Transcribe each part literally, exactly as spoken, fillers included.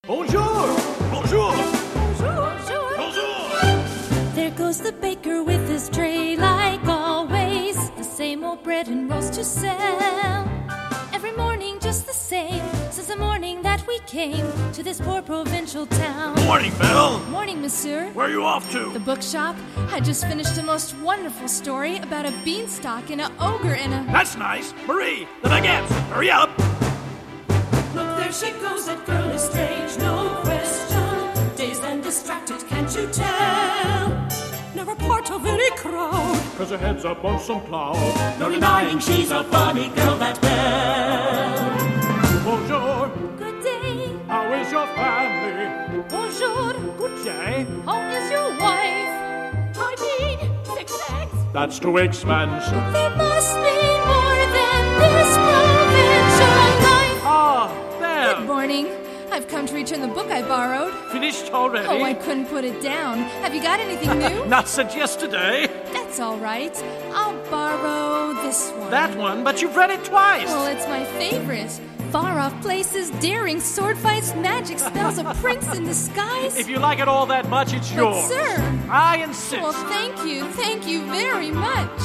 Bonjour! Bonjour! Bonjour! Bonjour! Bonjour! There goes the baker with his tray like always. The same old bread and rolls to sell. Every morning just the same, since the morning that we came to this poor provincial town. Morning, Belle! Morning, monsieur. Where are you off to? The bookshop. I just finished a most wonderful story about a beanstalk and an ogre and a... That's nice! Marie, the baguettes! Hurry up! Look, there she goes, that girl is strange, no question. Dazed and distracted, can't you tell? Never part of any crowd, Cause her head's up on some cloud. no denying she's a funny girl, that Belle. Bonjour! Good day. How is your family? Bonjour. Good day. How is your wife? I mean, six eggs. That's too expensive. There must be more than this provincial life. Ah, Good Belle! morning. I've come to return the book I borrowed. Finished already? Oh, I couldn't put it down. Have you got anything new? Not since yesterday. That's all right. I'll borrow this one. That one, but you've read it twice. Well, it's my favorite. Far off places, daring sword fights, magic spells, a prince in disguise. If you like it all that much, it's But, yours. sir. I insist. Well, thank you. Thank you very much.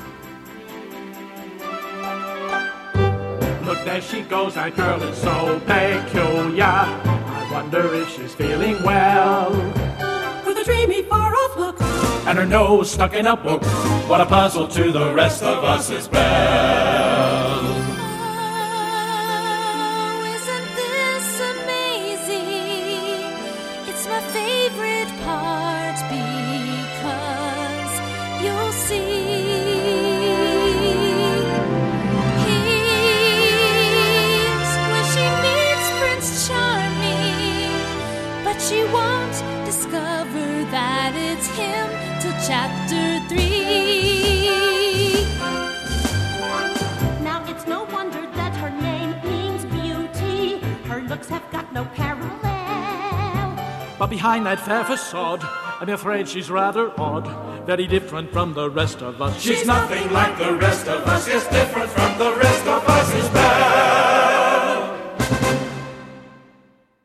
Look, there she goes, that girl is so peculiar. I wonder if she's feeling well. With a dreamy, far-off look, And her nose stuck in a book. What a puzzle to the rest of us is Belle. Oh, isn't this amazing? It's my favorite part because you'll see. Here's where she meets Prince Charming, but she won't discover that it's him till chapter three. now it's no wonder that her name means beauty. Her looks have got no parallel. But behind that fair facade, I'm afraid she's rather odd. Very different from the rest of us. She's nothing like the rest of us. Yes, different from the rest of us is Belle.